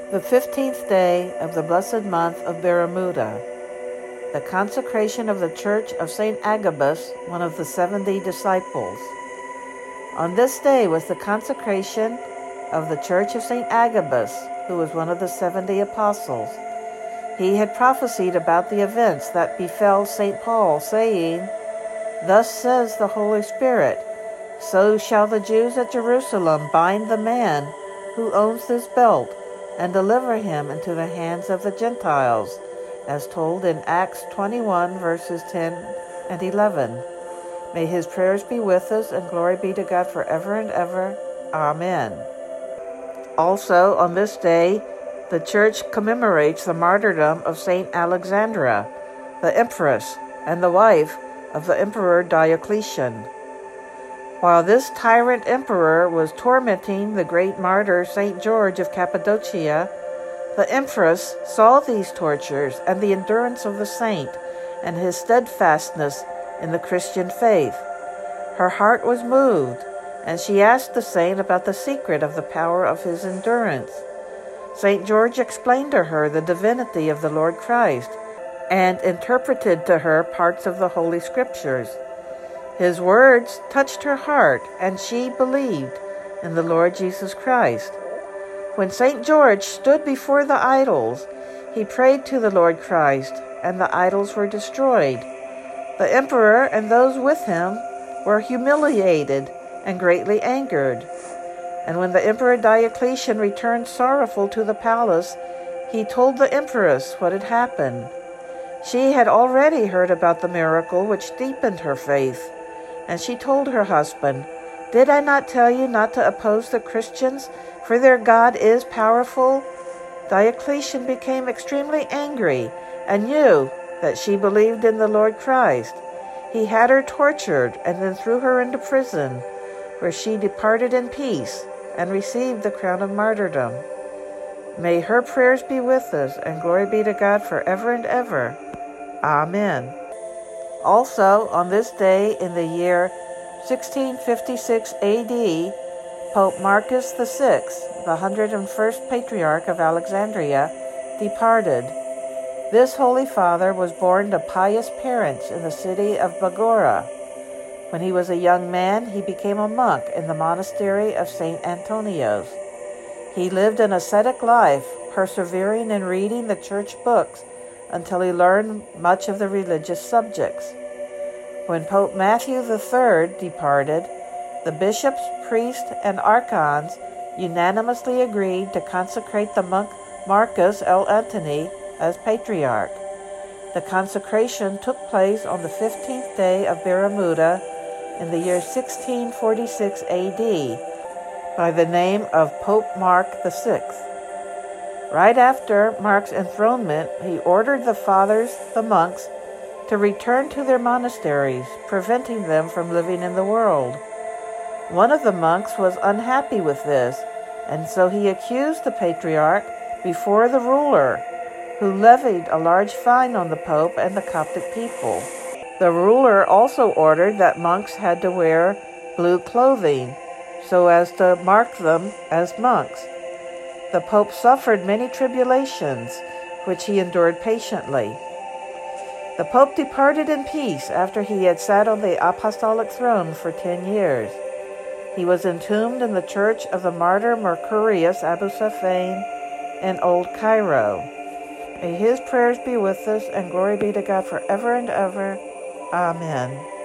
The 15th day of the blessed month of Baramuda, the consecration of the Church of St. Agabus, one of the 70 disciples. On this day was the consecration of the Church of St. Agabus, who was one of the 70 apostles. He had prophesied about the events that befell St. Paul, saying, "Thus says the Holy Spirit, so shall the Jews at Jerusalem bind the man who owns this belt, and deliver him into the hands of the Gentiles," as told in Acts 21, verses 10 and 11. May his prayers be with us, and glory be to God forever and ever. Amen. Also, on this day, the Church commemorates the martyrdom of Saint Alexandra, the empress and the wife of the Emperor Diocletian. While this tyrant emperor was tormenting the great martyr St. George of Cappadocia, the empress saw these tortures and the endurance of the saint and his steadfastness in the Christian faith. Her heart was moved, and she asked the saint about the secret of the power of his endurance. St. George explained to her the divinity of the Lord Christ and interpreted to her parts of the Holy Scriptures. His words touched her heart, and she believed in the Lord Jesus Christ. When St. George stood before the idols, he prayed to the Lord Christ, and the idols were destroyed. The emperor and those with him were humiliated and greatly angered. And when the Emperor Diocletian returned sorrowful to the palace, he told the empress what had happened. She had already heard about the miracle, which deepened her faith. And she told her husband, "Did I not tell you not to oppose the Christians, for their God is powerful?" Diocletian became extremely angry and knew that she believed in the Lord Christ. He had her tortured and then threw her into prison, where she departed in peace and received the crown of martyrdom. May her prayers be with us, and glory be to God forever and ever. Amen. Also, on this day in the year 1656 AD, Pope Marcus VI, the 101st Patriarch of Alexandria, departed. This Holy Father was born to pious parents in the city of Bagora. When he was a young man, he became a monk in the monastery of St. Antonios. He lived an ascetic life, persevering in reading the church books until he learned much of the religious subjects. When Pope Matthew III departed, the bishops, priests, and archons unanimously agreed to consecrate the monk Marcus L. Antony as patriarch. The consecration took place on the 15th day of Baramuda in the year 1646 AD by the name of Pope Mark VI. Right after Mark's enthronement, he ordered the fathers, the monks, to return to their monasteries, preventing them from living in the world. One of the monks was unhappy with this, and so he accused the patriarch before the ruler, who levied a large fine on the Pope and the Coptic people. The ruler also ordered that monks had to wear blue clothing, so as to mark them as monks. The Pope suffered many tribulations, which he endured patiently. The Pope departed in peace after he had sat on the apostolic throne for 10 years. He was entombed in the church of the martyr Mercurius Abu Safin in Old Cairo. May his prayers be with us, and glory be to God forever and ever. Amen.